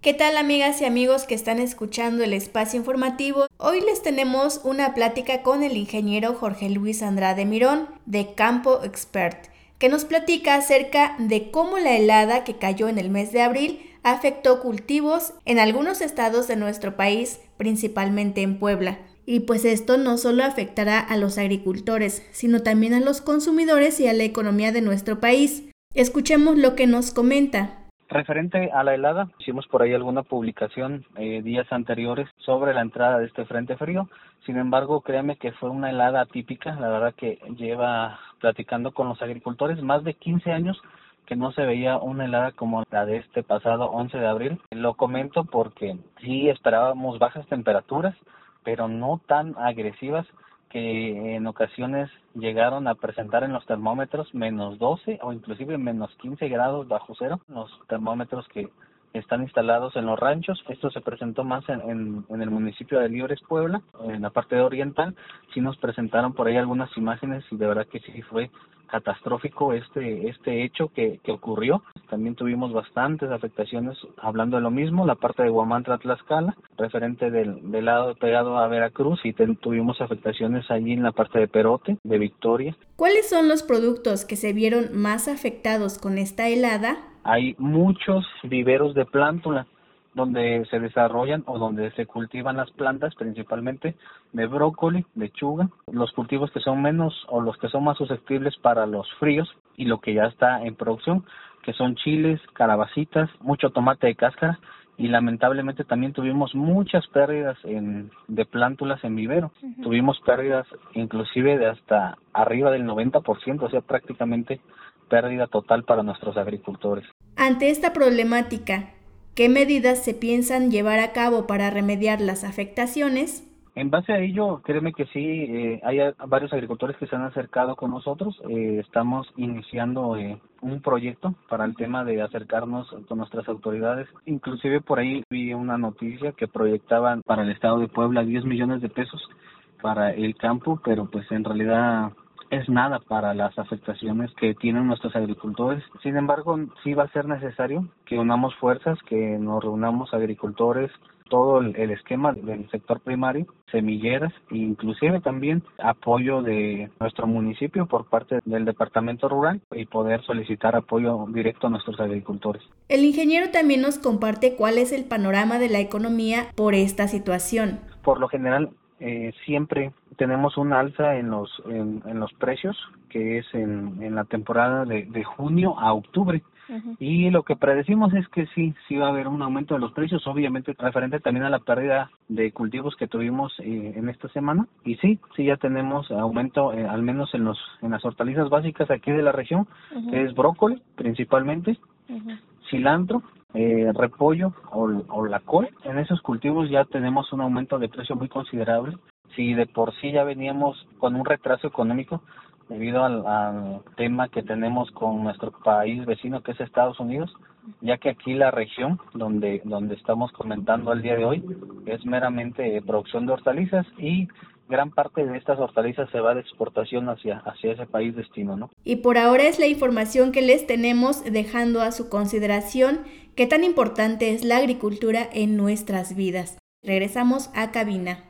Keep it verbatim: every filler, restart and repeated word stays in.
¿Qué tal, amigas y amigos que están escuchando el espacio informativo? Hoy les tenemos una plática con el ingeniero Jorge Luis Andrade Mirón de Campo Expert, que nos platica acerca de cómo la helada que cayó en el mes de abril afectó cultivos en algunos estados de nuestro país, principalmente en Puebla. Y pues esto no solo afectará a los agricultores, sino también a los consumidores y a la economía de nuestro país. Escuchemos lo que nos comenta. Referente a la helada, hicimos por ahí alguna publicación eh, días anteriores sobre la entrada de este frente frío. Sin embargo, créanme que fue una helada atípica. La verdad que lleva platicando con los agricultores más de quince años que no se veía una helada como la de este pasado once de abril. Lo comento porque sí esperábamos bajas temperaturas, pero no tan agresivas, que en ocasiones llegaron a presentar en los termómetros menos doce o inclusive menos quince grados bajo cero, los termómetros que están instalados en los ranchos. Esto se presentó más en, en, en el municipio de Libres, Puebla, en la parte oriental. Sí nos presentaron por ahí algunas imágenes y de verdad que sí fue catastrófico este este hecho que, que ocurrió. También tuvimos bastantes afectaciones, hablando de lo mismo, la parte de Huamantla, Tlaxcala, referente del, del lado pegado a Veracruz, y ten, tuvimos afectaciones allí en la parte de Perote, de Victoria. ¿Cuáles son los productos que se vieron más afectados con esta helada? Hay muchos viveros de plántula donde se desarrollan o donde se cultivan las plantas, principalmente de brócoli, lechuga, los cultivos que son menos o los que son más susceptibles para los fríos, y lo que ya está en producción, que son chiles, calabacitas, mucho tomate de cáscara, y lamentablemente también tuvimos muchas pérdidas en, de plántulas en vivero. Uh-huh. Tuvimos pérdidas inclusive de hasta arriba del noventa por ciento, o sea, prácticamente pérdida total para nuestros agricultores. Ante esta problemática, ¿qué medidas se piensan llevar a cabo para remediar las afectaciones? En base a ello, créeme que sí, eh, hay varios agricultores que se han acercado con nosotros. Eh, estamos iniciando eh, un proyecto para el tema de acercarnos con nuestras autoridades. Inclusive por ahí vi una noticia que proyectaban para el estado de Puebla diez millones de pesos para el campo, pero pues en realidad es nada para las afectaciones que tienen nuestros agricultores. Sin embargo, sí va a ser necesario que unamos fuerzas, que nos reunamos agricultores, todo el, el esquema del sector primario, semilleras e inclusive también apoyo de nuestro municipio por parte del departamento rural, y poder solicitar apoyo directo a nuestros agricultores. El ingeniero también nos comparte cuál es el panorama de la economía por esta situación. Por lo general, Eh, siempre tenemos un alza en los en, en los precios, que es en, en la temporada de, de junio a octubre. Uh-huh. Y lo que predecimos es que sí, sí va a haber un aumento de los precios, obviamente referente también a la pérdida de cultivos que tuvimos eh, en esta semana. Y sí, sí ya tenemos aumento, eh, al menos en los en las hortalizas básicas aquí de la región, uh-huh. que es brócoli principalmente, uh-huh. cilantro, Eh, repollo o, o la col. En esos cultivos ya tenemos un aumento de precio muy considerable. Si de por sí ya veníamos con un retraso económico debido al, al tema que tenemos con nuestro país vecino, que es Estados Unidos, ya que aquí la región donde donde estamos comentando al día de hoy es meramente producción de hortalizas, y gran parte de estas hortalizas se va de exportación hacia, hacia ese país destino, ¿no? Y por ahora es la información que les tenemos, dejando a su consideración qué tan importante es la agricultura en nuestras vidas. Regresamos a cabina.